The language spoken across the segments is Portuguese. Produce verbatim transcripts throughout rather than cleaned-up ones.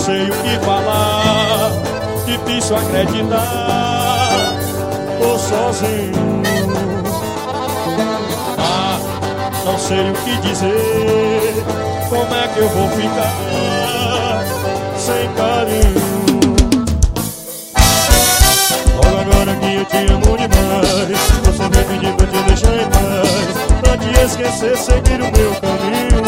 sei o que falar, difícil acreditar, tô sozinho. Ah, não sei o que dizer, como é que eu vou ficar sem carinho? Logo agora que eu te amo demais, eu só venho pedir pra te deixar em paz, pra te esquecer, seguir o meu caminho.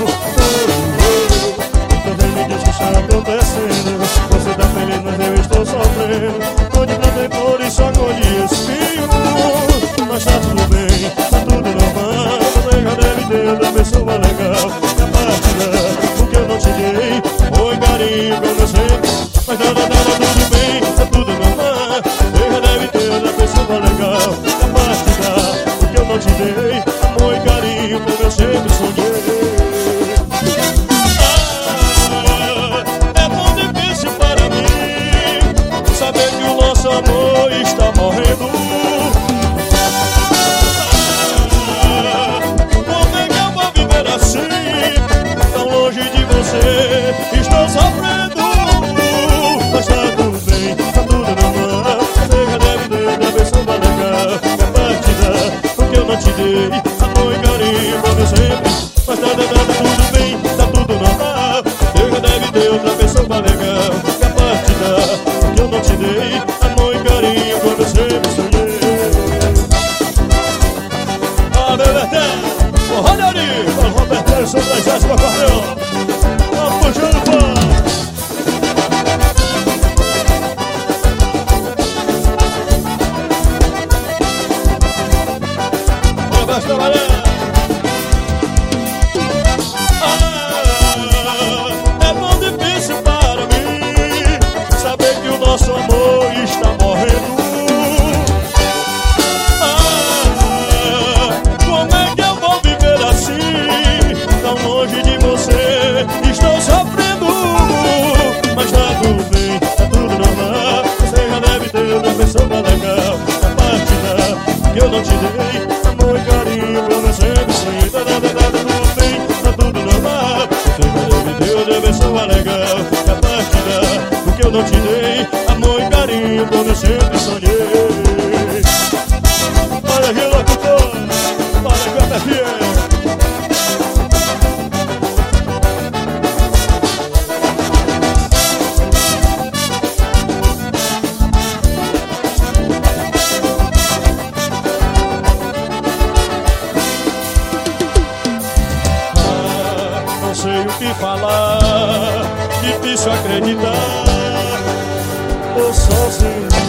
Tô vendo me diz que está acontecendo, você tá feliz mas eu estou sofrendo, onde plantei flores só colhi espinho. Mas tá tudo bem, tá tudo normal, você já deve ter outra pessoa legal, capaz de dar o que eu não te dei, foi carinho como eu sempre. Mas nada, nada, tudo bem, tá tudo normal, você já deve ter outra pessoa legal, capaz de dar o que eu não te dei, amor e carinho como eu sempre sonhei. Ah, é tão difícil para mim saber que o nosso amor está morrendo. Ah, como é que eu vou viver assim, tão longe de você, estou sofrendo. Mas tá tudo bem, tá tudo normal, você já deve ter outra pessoa legal, capaz de dar o que eu não te dei, amor e carinho como eu sempre. Mas tá, tá, tá tudo bem, tá tudo normal, você já deve ter outra pessoa legal, capaz de dar o que eu não te dei, amor e carinho como eu sempre sonhei. Ah, meu Bertão, o Rogério, o Roberto, sou das Jasper Acordeon, vamos puxando o pão. É tão difícil para mim saber que o nosso amor está morrendo. Ah, como é que eu vou viver assim, tão longe de você, estou sofrendo. Mas tá tudo bem, tá tudo normal, você já deve ter outra pessoa legal, capaz de dar o que eu não te dei, amor e carinho como eu sempre sonhei. Tá, tá, tá, tá tudo bem, tá tudo normal, você já deve ter outra pessoa legal, capaz de dar o que eu não te dei, amor e carinho como eu sempre sonhei. Olha aqui, locutor, olha aqui, F M. Não sei o que falar, difícil acreditar, tô sozinho.